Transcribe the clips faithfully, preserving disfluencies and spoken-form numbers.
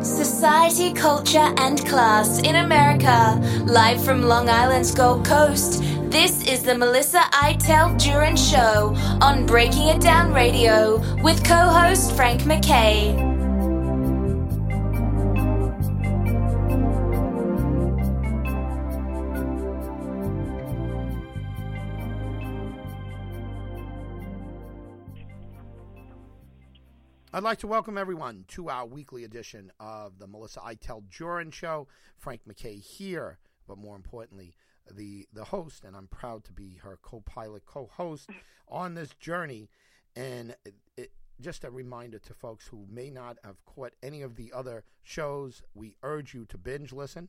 Society, culture, and class in America. Live from Long Island's Gold Coast, this is the Melissa Iteld Duran Show on Breaking It Down Radio with co-host Frank McKay. I'd like to welcome everyone to our weekly edition of the Melissa Iteld Duran Show. Frank McKay here, but more importantly, the, the host, and I'm proud to be her co-pilot, co-host on this journey. And it, it, just a reminder to folks who may not have caught any of the other shows, we urge you to binge listen.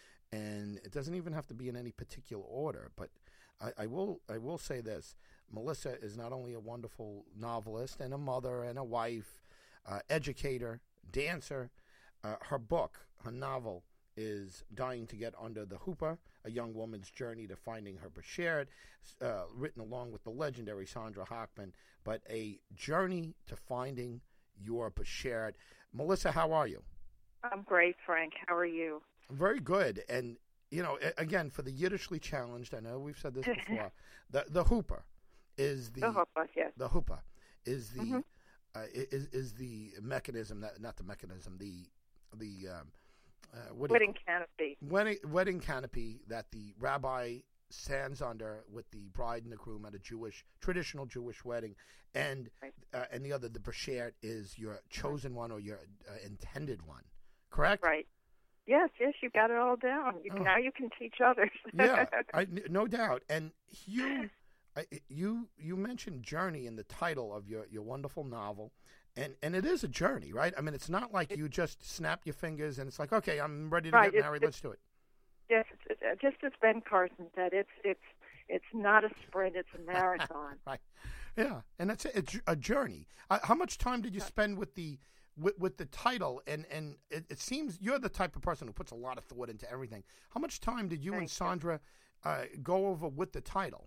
And it doesn't even have to be in any particular order, but I, I will I will say this. Melissa is not only a wonderful novelist and a mother and a wife, Uh, educator, dancer. Uh, her book, her novel, is Dying to Get Under the Hoopa, A Young Woman's Journey to Finding Her Beshared, uh, written along with the legendary Sandra Hochman, but a journey to finding your Beshared. Melissa, how are you? I'm great, Frank. How are you? Very good. And, you know, again, for the Yiddishly challenged, I know we've said this before, the, the hoopa is the... The hoopa, yes. The hoopa is the... Mm-hmm. Uh, is is the mechanism that not the mechanism the the um, uh, what wedding canopy wedding wedding canopy that the rabbi stands under with the bride and the groom at a Jewish traditional Jewish wedding, and right. uh, and the other the beshert is your chosen one or your uh, intended one, correct? Right. Yes, yes, you got it all down. You, oh. Now you can teach others. Yeah, I, no doubt. And you. I, you you mentioned journey in the title of your, your wonderful novel, and, and it is a journey, right? I mean, it's not like you just snap your fingers and it's like, okay, I'm ready to right, get married. Let's do it. Yes, it's, it's, just as Ben Carson said, it's it's it's not a sprint, it's a marathon. Right. Yeah, and it's a, it's a journey. Uh, how much time did you spend with the with, with the title? And and it, it seems you're the type of person who puts a lot of thought into everything. How much time did you Thank and Sandra uh, go over with the title?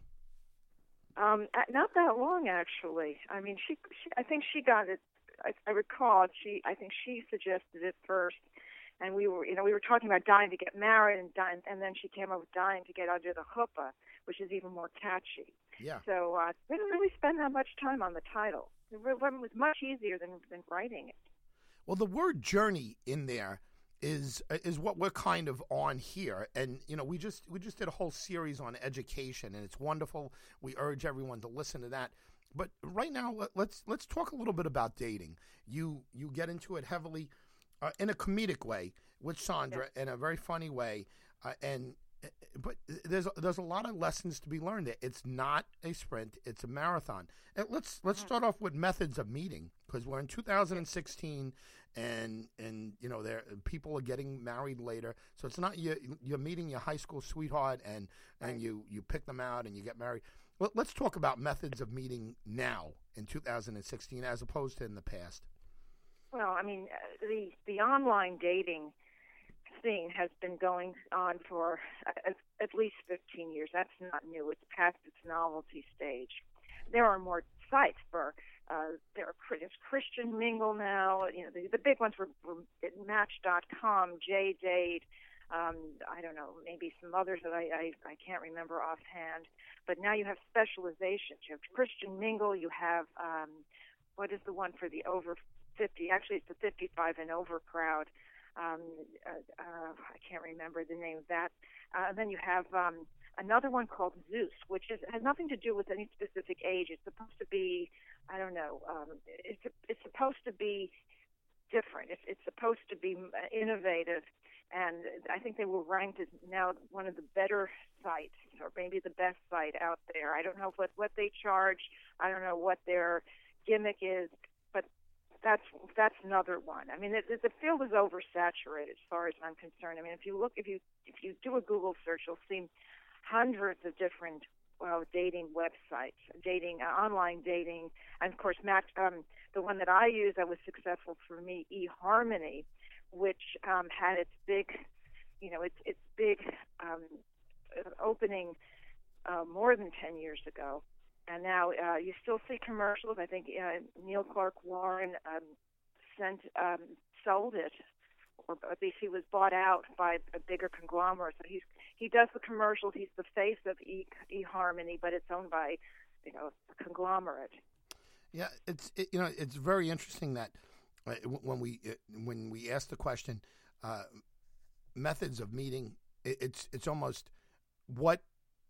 Um, not that long, actually. I mean, she, she I think she got it. I, I recall she. I think she suggested it first, and we were, you know, we were talking about dying to get married, and dying, and then she came up with dying to get under the chuppah, which is even more catchy. Yeah. So uh, we didn't really spend that much time on the title. It was much easier than than writing it. Well, the word journey in there is is what we're kind of on here, and you know we just we just did a whole series on education, and it's wonderful. We urge everyone to listen to that. But right now, let, let's let's talk a little bit about dating. You you get into it heavily uh, in a comedic way with Sandra, yeah. in a very funny way, uh, and but there's there's a lot of lessons to be learned there. It's not a sprint; it's a marathon. And let's let's start off with methods of meeting, because we're in two thousand sixteen. And and you know there people are getting married later, so it's not you you're meeting your high school sweetheart and and right. you you pick them out and you get married. Well, let's talk about methods of meeting now in two thousand sixteen as opposed to in the past. Well, I mean the the online dating scene has been going on for at, at least fifteen years. That's not new. It's past its novelty stage. There are more sites for. Uh, there are there's Christian Mingle now. You know, the, the big ones were, were Match dot com, J-Date. Um, I don't know, maybe some others that I, I I can't remember offhand. But now you have specializations. You have Christian Mingle. You have um, what is the one for the over fifty? Actually, it's the fifty-five and over crowd. Um, uh, uh, I can't remember the name of that. Uh, and then you have um, another one called Zeus, which is, has nothing to do with any specific age. It's supposed to be, I don't know, um, it's it's supposed to be different. It's, it's supposed to be innovative, and I think they were ranked as now one of the better sites, or maybe the best site out there. I don't know what, what they charge. I don't know what their gimmick is, but that's that's another one. I mean, it, the field is oversaturated as far as I'm concerned. I mean, if you look, if you if you do a Google search, you'll see hundreds of different well, dating websites, dating, uh, online dating, and of course, Match, um, the one that I use that was successful for me, eHarmony, which um, had its big, you know, its its big um, opening uh, more than ten years ago, and now uh, you still see commercials. I think uh, Neil Clark Warren um, sent um, sold it or at least he was bought out by a bigger conglomerate. So he's he does the commercials. He's the face of e, eHarmony, but it's owned by, you know, a conglomerate. Yeah, it's it, you know it's very interesting that uh, when we uh, when we ask the question, uh, methods of meeting, it, it's it's almost what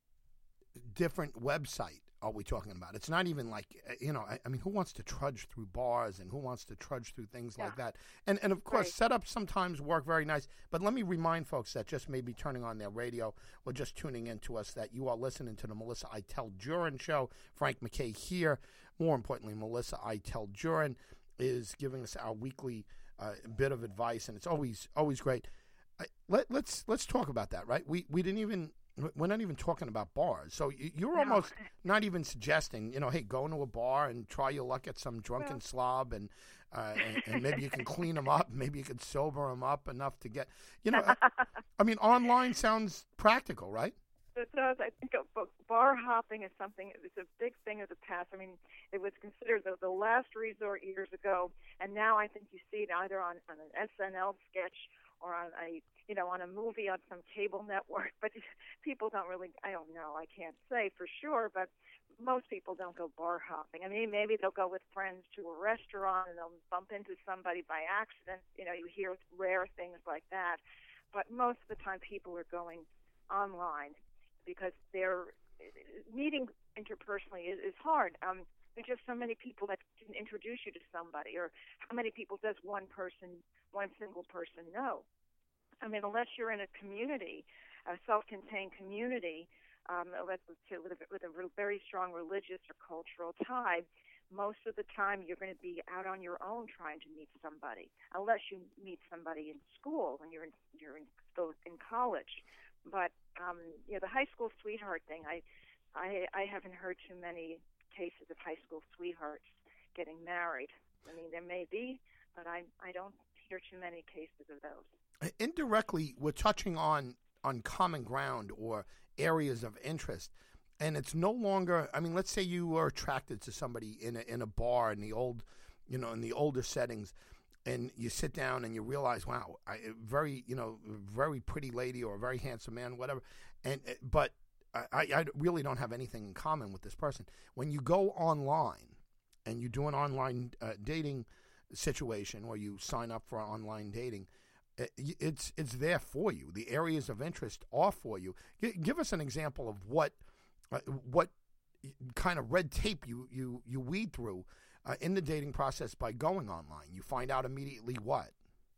different website are we talking about? It's not even like, you know, I, I mean, who wants to trudge through bars and who wants to trudge through things yeah. like that? And, and of course, right. setups sometimes work very nice. But let me remind folks that just maybe turning on their radio or just tuning in to us that you are listening to the Melissa Eitel Jurin Show. Frank MacKay here. More importantly, Melissa Eitel Jurin is giving us our weekly uh, bit of advice, and it's always always great. I, let, let's let's talk about that, right? We we didn't even... We're not even talking about bars. So you're no. almost not even suggesting, you know, hey, go into a bar and try your luck at some drunken well. slob, and, uh, and and maybe you can clean them up. Maybe you can sober them up enough to get, you know, I, I mean, online sounds practical, right? It does. I think bar hopping is something, it's a big thing of the past. I mean, it was considered the, the last resort years ago, and now I think you see it either on, on an S N L sketch or on a, you know, on a movie on some cable network. But people don't really, I don't know, I can't say for sure, but most people don't go bar hopping. I mean, maybe they'll go with friends to a restaurant and they'll bump into somebody by accident. You know, you hear rare things like that. But most of the time people are going online because they're meeting interpersonally is, is hard. Um, there's just so many people that can introduce you to somebody, or how many people does one person, one single person know? I mean, unless you're in a community, a self-contained community, um, with, with, a, with a very strong religious or cultural tie, most of the time you're going to be out on your own trying to meet somebody, unless you meet somebody in school when you're in, you're in, in college. But um, you know, the high school sweetheart thing, I, I, I haven't heard too many cases of high school sweethearts getting married. I mean, there may be, but I, I don't hear too many cases of those. Indirectly, we're touching on, on common ground or areas of interest. And it's no longer, I mean, let's say you were attracted to somebody in a, in a bar in the old, you know, in the older settings, and you sit down and you realize, wow, I, very, you know, very pretty lady or a very handsome man, whatever. And but I, I really don't have anything in common with this person. When you go online and you do an online uh, dating situation, or you sign up for online dating, it, it's it's there for you. The areas of interest are for you. G- give us an example of what uh, what kind of red tape you you you weed through Uh, in the dating process by going online. You find out immediately what?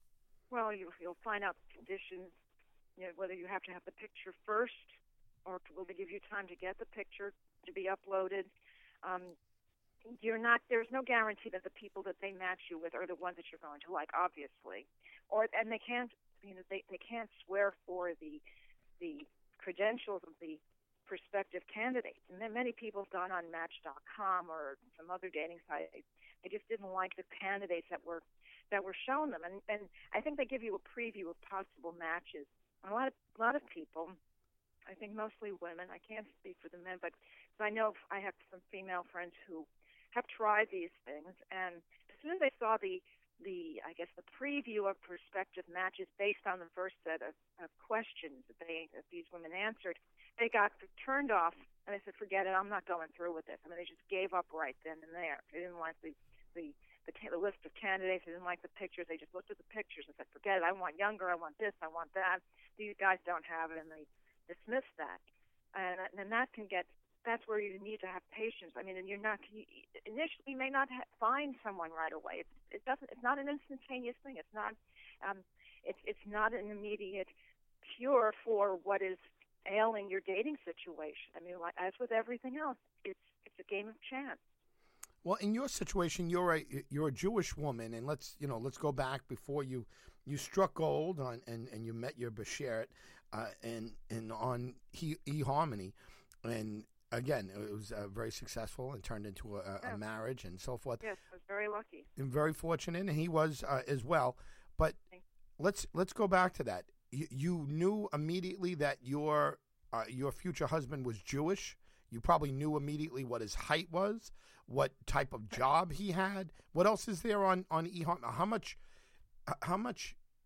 Well, you, you'll find out the conditions, you know, whether you have to have the picture first, or will they give you time to get the picture to be uploaded. Um, you're not. There's no guarantee that the people that they match you with are the ones that you're going to like, obviously, or and they can't, you know, they, they can't swear for the the credentials of the prospective candidates. And then many people have gone on Match dot com or some other dating site. They just didn't like the candidates that were that were shown them. And, and I think they give you a preview of possible matches. A lot of a lot of people, I think mostly women, I can't speak for the men, but I know I have some female friends who have tried these things, and as soon as they saw the the I guess the preview of prospective matches based on the first set of, of questions that they that these women answered, they got turned off, and they said, forget it, I'm not going through with this. I mean, they just gave up right then and there. They didn't like the the, the, the list of candidates. They didn't like the pictures. They just looked at the pictures and said, forget it, I want younger, I want this, I want that. These guys don't have it, and they dismissed that. And, and that can get, that's where you need to have patience. I mean, and you're not, you, initially you may not ha- find someone right away. It, it doesn't, it's not an instantaneous thing. It's not, um, it's, it's not an immediate cure for what is ailing your dating situation. I mean, like, as with everything else, it's it's a game of chance. Well, in your situation, you're a you're a Jewish woman, and let's you know let's go back before you you struck gold on and, and you met your Bashert, uh, and and on he, eHarmony, and again it was uh, very successful and turned into a, a, yeah. a marriage and so forth. Yes, I was very lucky and very fortunate, and he was uh, as well. But let's let's go back to that. You, you knew immediately that your uh, your future husband was Jewish. You probably knew immediately what his height was, what type of job he had. What else is there on on eHarmony? How much how much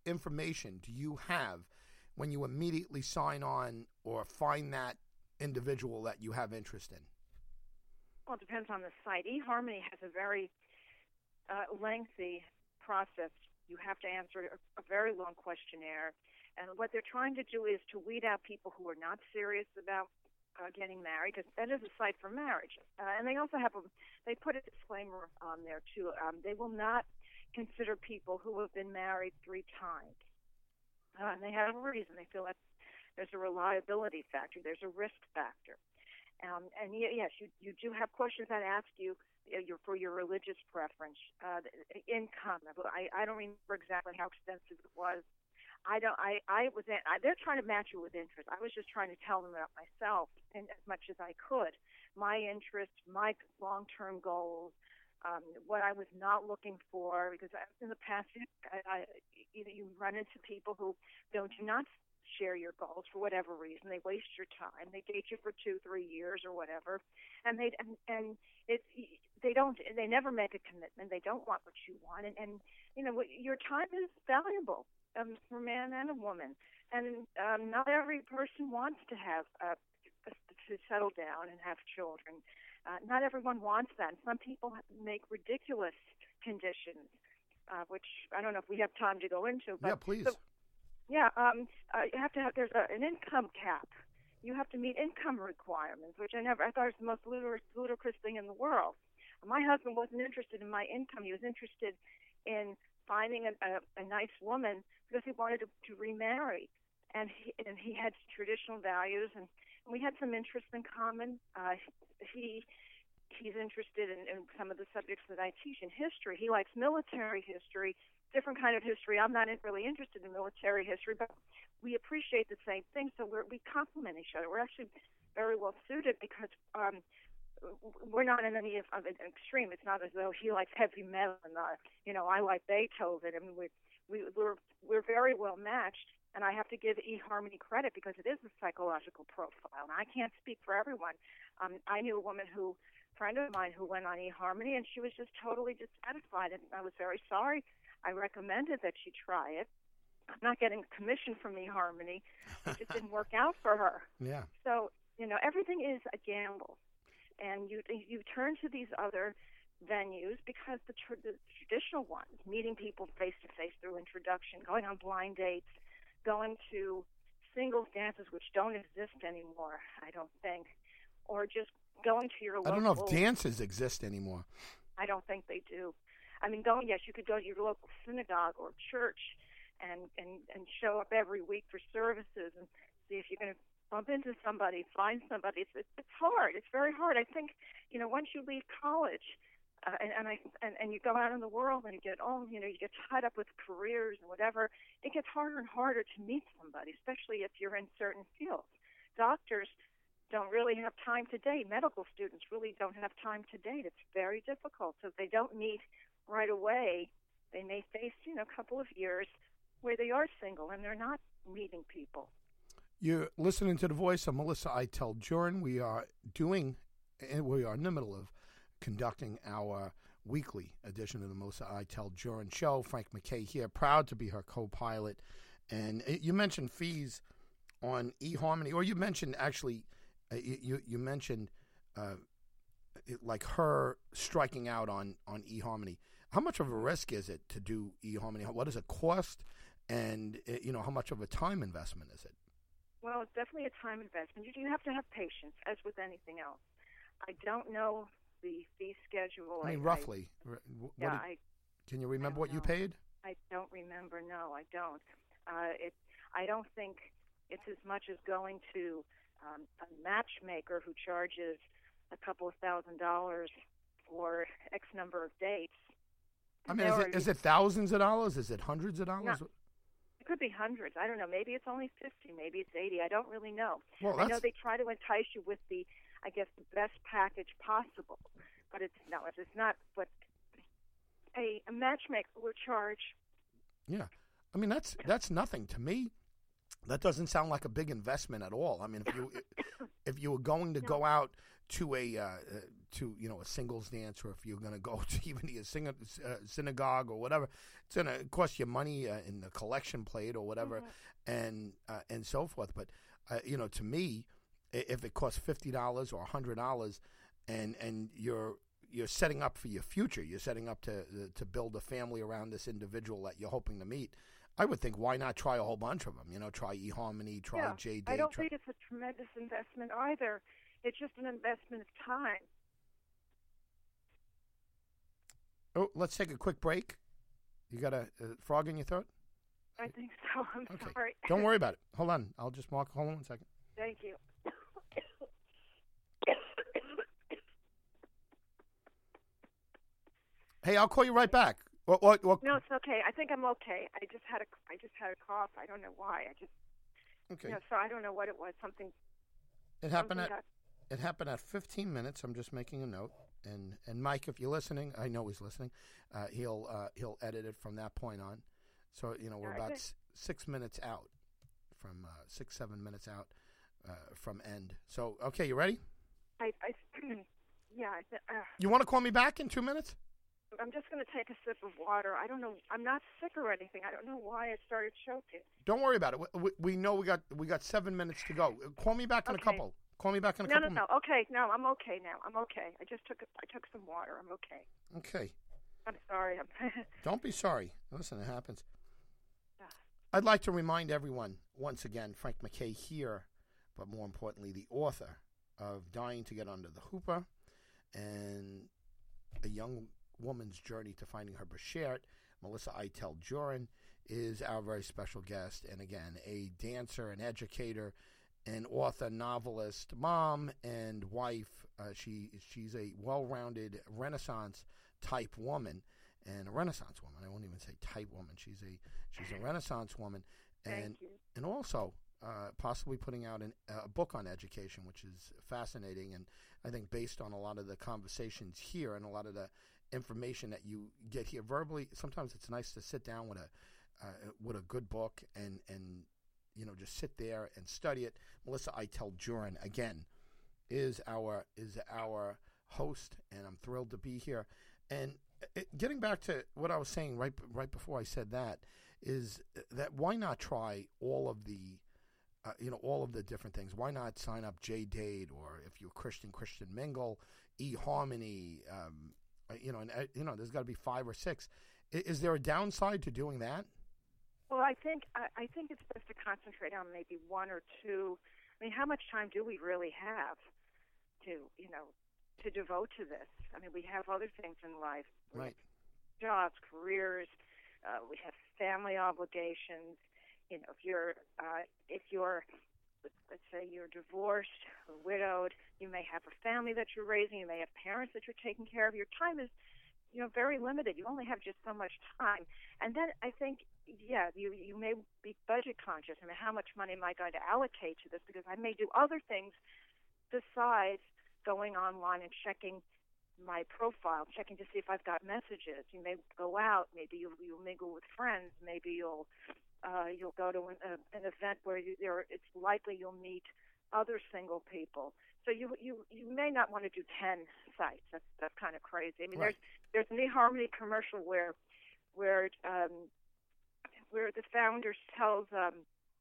information do you have when you immediately sign on or find that individual that you have interest in? Well, it depends on the site. eHarmony has a very uh, lengthy process. You have to answer a, a very long questionnaire. And what they're trying to do is to weed out people who are not serious about uh, getting married, because that is a site for marriage. Uh, and they also have a, they put a disclaimer on there, too. Um, they will not consider people who have been married three times. Uh, and they have a reason. They feel that there's a reliability factor. There's a risk factor. Um, and yes, you, you do have questions that ask you uh, your, for your religious preference, uh, income. I, I don't remember exactly how extensive it was. I don't. I. I was. In, I, they're trying to match you with interest. I was just trying to tell them about myself, and as much as I could, my interests, my long-term goals, um, what I was not looking for. Because I, in the past, I, I, either you run into people who don't do not share your goals for whatever reason. They waste your time. They date you for two, three years or whatever, and they and, and it's they don't. They never make a commitment. They don't want what you want, and, and you know your time is valuable. Um, for a man and a woman, and um, not every person wants to have uh, to settle down and have children. Uh, not everyone wants that. Some people make ridiculous conditions, uh, which I don't know if we have time to go into. But yeah, please. So, yeah, um, uh, you have to have. There's a, an income cap. You have to meet income requirements, which I never. I thought was the most ludicrous, ludicrous thing in the world. My husband wasn't interested in my income. He was interested in finding a, a, a nice woman because he wanted to, to remarry, and he and he had traditional values, and we had some interests in common. Uh, he he's interested in, in some of the subjects that I teach in history. He likes military history, different kind of history. I'm not really interested in military history, but we appreciate the same thing, so we're, we complement each other. We're actually very well suited because um, we're not in any of, of an extreme. It's not as though he likes heavy metal and uh, you know I like Beethoven. I mean, we we we're we're very well matched, and I have to give eHarmony credit because it is a psychological profile. And I can't speak for everyone. Um, I knew a woman who, a friend of mine, who went on eHarmony, and she was just totally dissatisfied. And I was very sorry. I recommended that she try it. I'm not getting commission from eHarmony. It just didn't work out for her. Yeah. So you know everything is a gamble. And you you turn to these other venues because the, tr- the traditional ones, meeting people face-to-face through introduction, going on blind dates, going to singles dances, which don't exist anymore, I don't think, or just going to your local... I don't know if dances exist anymore. I don't think they do. I mean, going, yes, you could go to your local synagogue or church and, and, and show up every week for services and see if you're going to bump into somebody, find somebody. It's, it's hard. It's very hard. I think, you know, once you leave college uh, and, and, I, and, and you go out in the world and you get, oh, you know, you get tied up with careers and whatever, it gets harder and harder to meet somebody, especially if you're in certain fields. Doctors don't really have time to date. Medical students really don't have time to date. It's very difficult. So if they don't meet right away, they may face, you know, a couple of years where they are single and they're not meeting people. You're listening to the voice of Melissa Eitel Jurin. We are doing, we are in the middle of conducting our weekly edition of the Melissa Eitel Jurin Show. Frank MacKay here, proud to be her co-pilot. And you mentioned fees on eHarmony, or you mentioned actually, uh, you you mentioned uh, it, like her striking out on, on eHarmony. How much of a risk is it to do eHarmony? What does it cost? And, you know, how much of a time investment is it? Well, it's definitely a time investment. You have to have patience, as with anything else. I don't know the fee schedule. I mean, I, roughly. I, what yeah, did, I, can you remember what know. you paid? I don't remember. No, I don't. Uh, it. I don't think it's as much as going to um, a matchmaker who charges a couple of thousand dollars for X number of dates. I mean, is it, is it thousands of dollars? Is it hundreds of dollars? No. It could be hundreds. I don't know. Maybe it's only fifty. Maybe it's eighty. I don't really know. Well, I know they try to entice you with the, I guess, the best package possible, but it's no, it's not. But a, a matchmaker will charge. Yeah, I mean that's that's nothing to me. that doesn't sound like a big investment at all. I mean, if you if you were going to no. go out to a uh, to you know a singles dance, or if you're going to go to even a sing- uh, synagogue or whatever, it's going to cost you money uh, in the collection plate or whatever, mm-hmm. and uh, and so forth. But uh, you know, to me, if it costs fifty dollars or a hundred dollars, and and you're you're setting up for your future, you're setting up to to build a family around this individual that you're hoping to meet, I would think, why not try a whole bunch of them? You know, try eHarmony, try yeah, J-Date. I don't try... think it's a tremendous investment either. It's just an investment of time. Oh, let's take a quick break. You got a, a frog in your throat? I think so. I'm okay. sorry. Don't worry about it. Hold on. I'll just mark. Hold on one second. Thank you. Hey, I'll call you right back. What, what, what? No, it's okay. I think I'm okay. I just had a, I just had a cough. I don't know why. I just, okay. You know, so I don't know what it was. Something. It happened something at. Got... It happened at fifteen minutes. I'm just making a note. And and Mike, if you're listening, I know he's listening. Uh, he'll uh, he'll edit it from that point on. So you know we're All about right. s- six minutes out from uh, six seven minutes out uh, from end. So okay, you ready? I, I yeah. I th- uh, you want to call me back in two minutes? I'm just going to take a sip of water. I don't know. I'm not sick or anything. I don't know why I started choking. Don't worry about it. We, we, we know we got we got seven minutes to go. Call me back in okay. a couple. Call me back in a no, couple. No, no, no. Okay, no, I'm okay now. I'm okay. I just took I took some water. I'm okay. Okay. I'm sorry. I'm Don't be sorry. Listen, it happens. I'd like to remind everyone once again, Frank MacKay here, but more importantly, the author of Dying to Get Under the Hoopa and a young woman's journey to finding her Beshert. Melissa Eitel Jurin is our very special guest, and again, a dancer, an educator, an author, novelist, mom, and wife. Uh, she she's a well-rounded Renaissance type woman, and a Renaissance woman. I won't even say type woman. She's a she's a Renaissance woman, and Thank you. and also uh, possibly putting out an, a book on education, which is fascinating, and I think based on a lot of the conversations here and a lot of the information that you get here verbally, sometimes it's nice to sit down with a uh, with a good book and and you know just sit there and study it. Melissa Eitel Jurin again is our is our host, and I'm thrilled to be here. And it, getting back to what I was saying right right before I said that is that why not try all of the uh, you know all of the different things? Why not sign up J-Date, or if you're Christian, Christian Mingle, eHarmony, um, you know, and uh, you know, there's got to be five or six. Is, is there a downside to doing that? Well, I think I, I think it's best to concentrate on maybe one or two. I mean, how much time do we really have to, you know, to devote to this? I mean, we have other things in life, right? Jobs, careers. Uh, we have family obligations. You know, if you're uh, if you're let's say you're divorced or widowed, you may have a family that you're raising, you may have parents that you're taking care of. Your time is, you know, very limited. You only have just so much time. And then I think, yeah, you you may be budget conscious. I mean, how much money am I going to allocate to this? Because I may do other things besides going online and checking my profile, checking to see if I've got messages. You may go out, maybe you'll, you'll mingle with friends, maybe you'll uh, you'll go to an, uh, an event where you, there, it's likely you'll meet other single people. So you you you may not want to do ten sites. That's that's kind of crazy. I mean, Right. there's there's an eHarmony commercial where where um, where the founder tells um,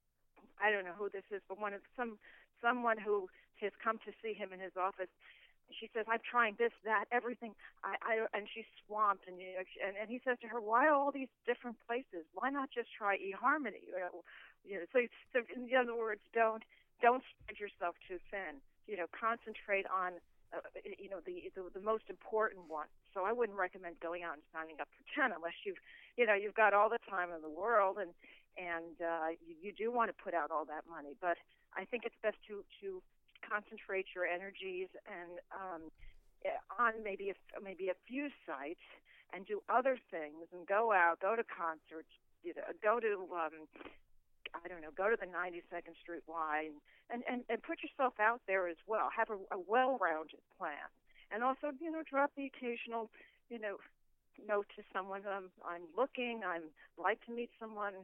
I don't know who this is, but one of some someone who has come to see him in his office. She says, "I'm trying this, that, everything." I, I and she's swamped, and, you know, and and he says to her, "Why all these different places? Why not just try eHarmony?" You know, you know, so so in other words, don't don't spread yourself too thin. You know, concentrate on uh, you know the, the the most important one. So I wouldn't recommend going out and signing up for ten unless you've you know you've got all the time in the world and and uh, you, you do want to put out all that money. But I think it's best to to concentrate your energies and um, on maybe a, maybe a few sites and do other things and go out, go to concerts, you know, go to um, I don't know, go to the ninety-second Street Y and, and, and, and put yourself out there as well. Have a, a well-rounded plan, and also you know drop the occasional you know note to someone. Um, I'm looking. I'm like to meet someone.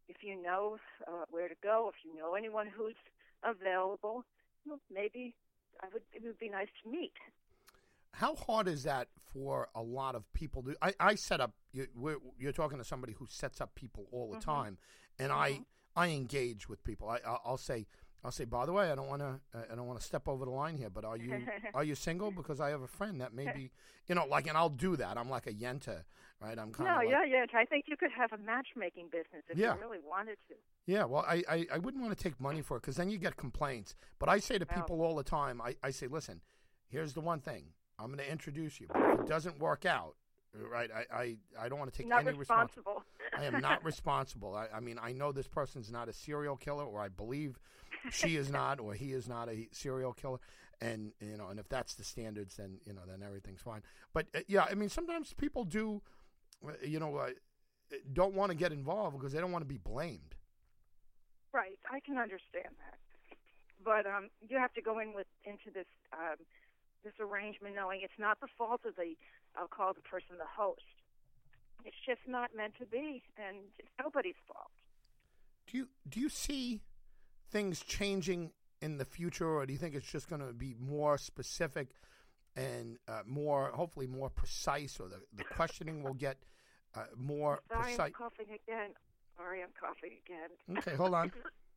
if you know uh, where to go, if you know anyone who's available, well, maybe I would. It would be nice to meet. How hard is that for a lot of people? To, I, I set up. You, we're, you're talking to somebody who sets up people all the Mm-hmm. time, and Mm-hmm. I I engage with people. I I'll, I'll say I'll say. By the way, I don't want to I don't want to step over the line here, but are you are you single? Because I have a friend that may be, you know, like, and I'll do that. I'm like a yenta, right? I'm kind No, of like, yeah, yeah. I think you could have a matchmaking business if Yeah. you really wanted to. Yeah, well, I, I, I wouldn't want to take money for it because then you get complaints. But I say to Well. people all the time, I, I say, listen, here's the one thing. I'm going to introduce you. But if it doesn't work out, right, I, I, I don't want to take Not any responsibility. responsible. I am not responsible. I, I mean, I know this person's not a serial killer, or I believe she is not, or he is not a serial killer. And, you know, and if that's the standards, then, you know, then everything's fine. But, uh, yeah, I mean, sometimes people do, uh, you know, uh, don't want to get involved because they don't want to be blamed. Right, I can understand that, but um, you have to go in with into this um, this arrangement knowing it's not the fault of the I'll call the person the host. It's just not meant to be, and it's nobody's fault. Do you do you see things changing in the future, or do you think it's just going to be more specific and uh, more, hopefully, more precise, or the the questioning will get uh, more Sorry, precise? I'm coughing again. Sorry, I'm coughing again. Okay, hold on.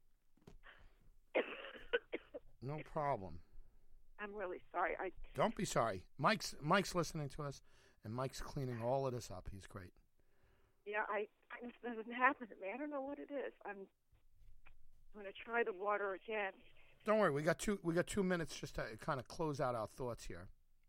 No problem. I'm really sorry. I Don't be sorry. Mike's Mike's listening to us, and Mike's cleaning all of this up. He's great. yeah, I, I this doesn't happen to me. I don't know what it is. I'm going to try the water again. Don't worry. We got two. We got two minutes just to kind of close out our thoughts here.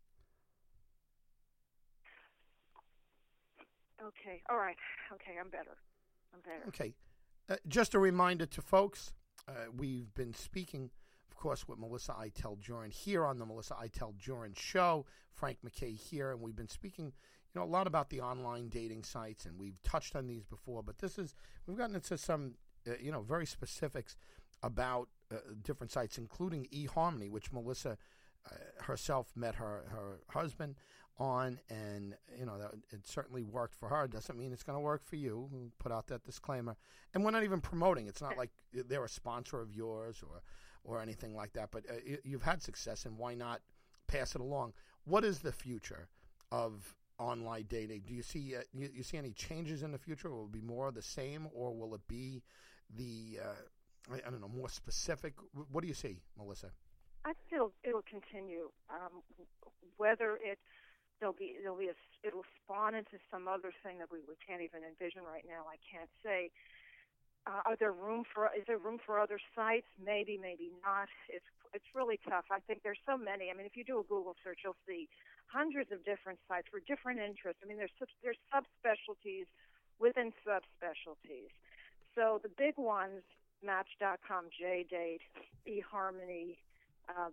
Okay. All right. Okay, I'm better. I'm better. Okay. Uh, just a reminder to folks, uh, we've been speaking, of course, with Melissa Iteld Jurin here on the Melissa Iteld Jurin Show. Frank McKay here, and we've been speaking, you know, a lot about the online dating sites, and we've touched on these before, but this is, we've gotten into some, uh, you know, very specifics about uh, different sites, including eHarmony, which Melissa uh, herself met her, her husband on, and you know that it certainly worked for her. It doesn't mean it's going to work for you. We'll put out that disclaimer, and we're not even promoting. It's not like they're a sponsor of yours or or anything like that. But uh, you, you've had success, and why not pass it along? What is the future of online dating? Do you see uh, you, you see any changes in the future? Will it be more of the same, or will it be the uh, I, I don't know, more specific? What do you see, Melissa? I think it'll it'll continue. Um, whether it there'll be there'll be a, it'll spawn into some other thing that we, we can't even envision right now. I can't say. Uh, are there room for is there room for other sites? Maybe, maybe not. It's it's really tough. I think there's so many. I mean, if you do a Google search, you'll see hundreds of different sites for different interests. I mean, there's sub, there's subspecialties within subspecialties. So the big ones: Match dot com, JDate, eHarmony. Um,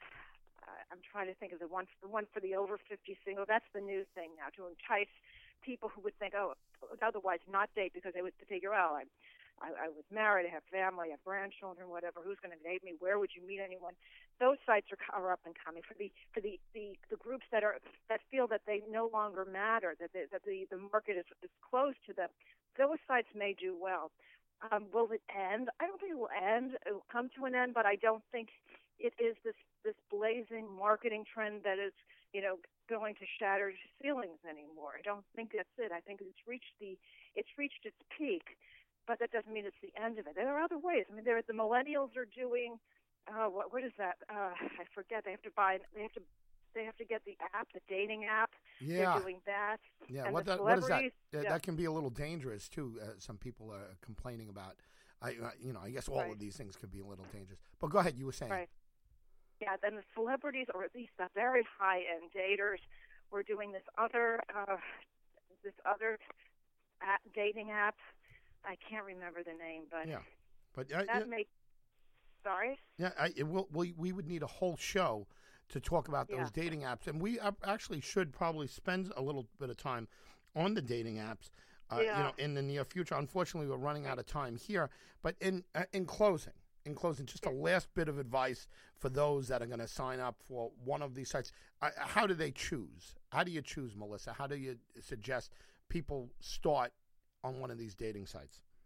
I'm trying to think of the one, the one for the over fifty single. That's the new thing now, to entice people who would think, oh, would otherwise not date because they would figure, oh, I, I, I was married, I have family, I have grandchildren, whatever. Who's going to date me? Where would you meet anyone? Those sites are, are up and coming for the for the, the, the groups that are that feel that they no longer matter, that they, that the, the market is, is closed to them. Those sites may do well. Um, will it end? I don't think it will end. It will come to an end, but I don't think it is this this blazing marketing trend that is, you know, going to shatter ceilings anymore. I don't think that's it. I think it's reached the it's reached its peak, but that doesn't mean it's the end of it. There are other ways. I mean, there the millennials are doing uh, what what is that? Uh, I forget. They have to buy. They have to. They have to get the app, the dating app. Yeah, they're doing that. Yeah, and what, the that, what is that? Uh, yeah. That can be a little dangerous too. Uh, some people are complaining about. I, uh, you know, I guess all Right. of these things could be a little dangerous. But go ahead. You were saying. Right. Yeah, then the celebrities, or at least the very high-end daters, were doing this other, uh, this other app, dating app. I can't remember the name, but Yeah, but uh, that yeah, make. Sorry. yeah, I, it will. We we would need a whole show to talk about those Yeah. dating apps, and we uh, actually should probably spend a little bit of time on the dating apps. Uh, Yeah. You know, in the near future. Unfortunately, we're running out of time here. But in uh, in closing. In closing, just a last bit of advice for those that are going to sign up for one of these sites. Uh, how do they choose? How do you choose, Melissa? How do you suggest people start on one of these dating sites?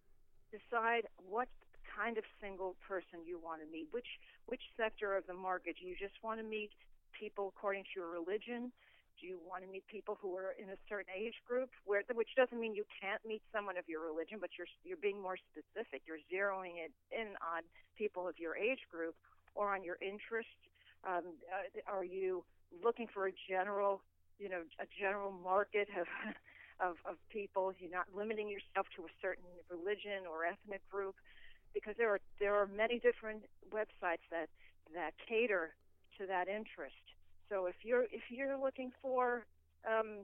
decide what kind of single person you want to meet, which which sector of the market. Do you just want to meet people according to your religion? Do you want to meet people who are in a certain age group, where, which doesn't mean you can't meet someone of your religion, but you're you're being more specific. You're zeroing it in on people of your age group or on your interest. Um, uh, are you looking for a general, you know, a general market of, of of people? You're not limiting yourself to a certain religion or ethnic group, because there are there are many different websites that that cater to that interest. So if you're if you're looking for um,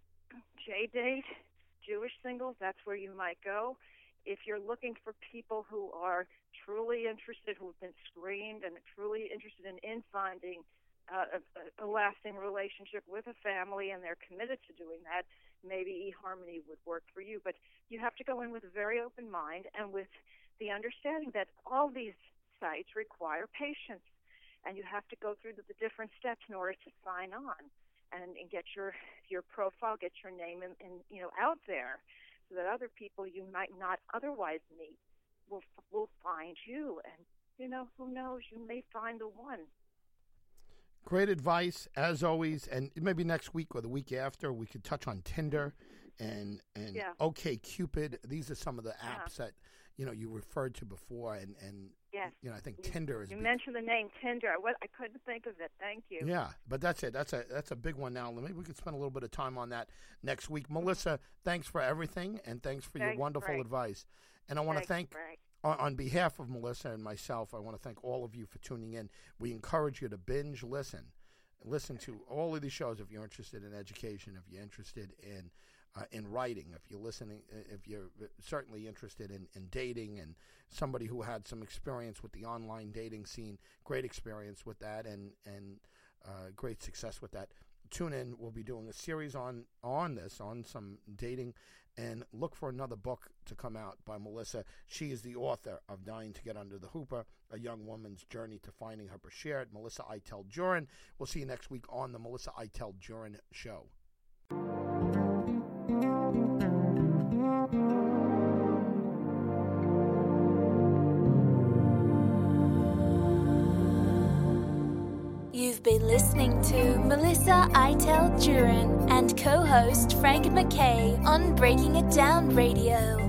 J-Date, Jewish singles, that's where you might go. If you're looking for people who are truly interested, who've been screened and truly interested in, in finding uh, a, a lasting relationship with a family, and they're committed to doing that, maybe eHarmony would work for you. But you have to go in with a very open mind and with the understanding that all these sites require patience. And you have to go through the, the different steps in order to sign on and, and get your your profile, get your name in, in, you know, out there, so that other people you might not otherwise meet will will find you. And, you know, who knows, you may find the one. Great advice, as always. And maybe next week or the week after, we could touch on Tinder and and yeah. OkCupid. These are some of the apps yeah. that, you know, you referred to before, and, and yes. you know, I think you, Tinder is. You big. mentioned the name Tinder. I, I couldn't think of it. Thank you. Yeah, but that's it. That's a that's a big one now. Maybe we could spend a little bit of time on that next week. Melissa, thanks for everything, and thanks for thanks, your wonderful Frank. advice. And I want to thank, Frank. on, on behalf of Melissa and myself, I want to thank all of you for tuning in. We encourage you to binge listen. Listen to all of these shows if you're interested in education, if you're interested in Uh, in writing, if you're listening, if you're certainly interested in, in dating, and somebody who had some experience with the online dating scene, great experience with that, and and uh, great success with that. Tune in. We'll be doing a series on on this, on some dating, and look for another book to come out by Melissa. She is the author of Dying to Get Under the Hooper, A Young Woman's Journey to Finding Her Bashirat. Melissa Eitel Jurin. We'll see you next week on the Melissa Eitel Jurin Show. You've been listening to Melissa Eitel Jurin and co-host Frank McKay on Breaking It Down Radio.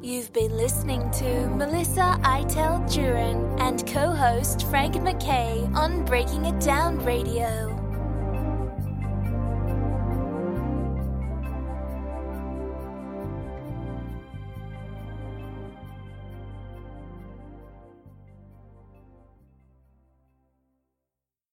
You've been listening to Melissa Iteld Duran and co-host Frank McKay on Breaking It Down Radio.